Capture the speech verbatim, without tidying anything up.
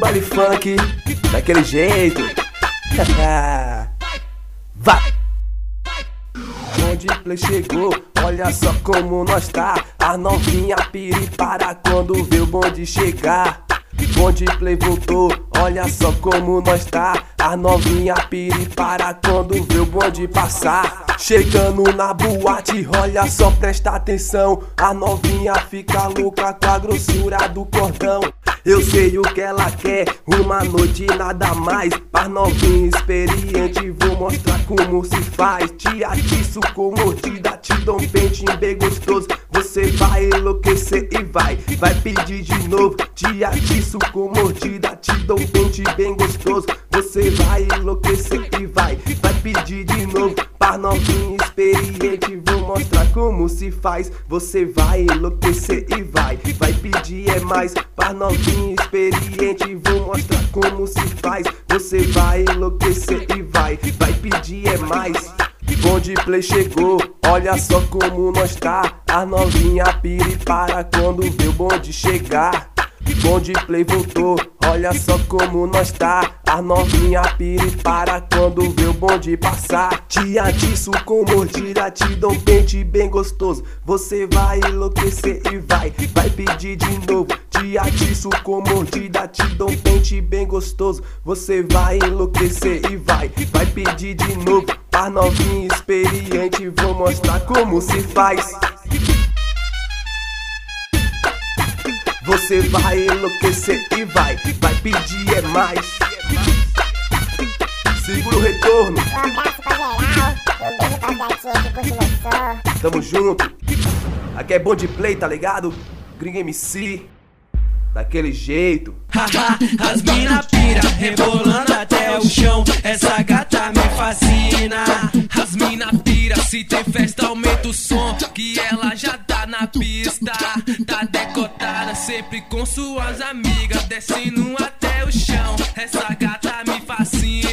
baile funk, daquele jeito. Vai! Bonde play chegou, olha só como nós tá. A novinha piripara quando vê o bonde chegar. Bonde play voltou, olha só como nós tá. A novinha piripara quando vê o bonde passar. Chegando na boate, olha só, presta atenção. A novinha fica louca com a grossura do cordão. Eu sei o que ela quer, uma noite e nada mais. Pra novinha experiente vou mostrar como se faz. Te atiço com mordida, te dou um pentinho bem gostoso. Você vai enlouquecer e vai, vai pedir de novo. Te atiço com mordida, te dou um pente bem gostoso. Você vai enlouquecer e vai, vai pedir de novo. Pra novinha experiente vou mostrar como se faz. Você vai enlouquecer e vai, vai pedir é mais. Pra novinha experiente vou mostrar como se faz. Você vai enlouquecer e vai, vai pedir é mais. Bonde play chegou, olha só como nós tá. A novinha piripara quando vê o bonde chegar. Bonde play voltou, olha só como nós tá. A novinha piripara quando vê o bonde passar. Te atiço com mordida, te dou um pente bem gostoso. Você vai enlouquecer e vai, vai pedir de novo. Te atiço com mordida, te dou um pente bem gostoso. Você vai enlouquecer e vai, vai pedir de novo. Pra novinha experiente vou mostrar como se faz. Você vai enlouquecer e vai, vai pedir é mais. Segura o retorno. Um abraço pra geral, um beijo pra gatinha que curte meu som. Tamo junto. Aqui é Bonde Play, tá ligado? Gringa M C, daquele jeito. Haha, as mina pira, rebolando até o chão. Essa gata me fascina. As mina pira, se tem festa aumenta o som, que ela já tá na pista. Tá decotada, sempre com suas amigas, descendo até o chão. Essa gata me fascina.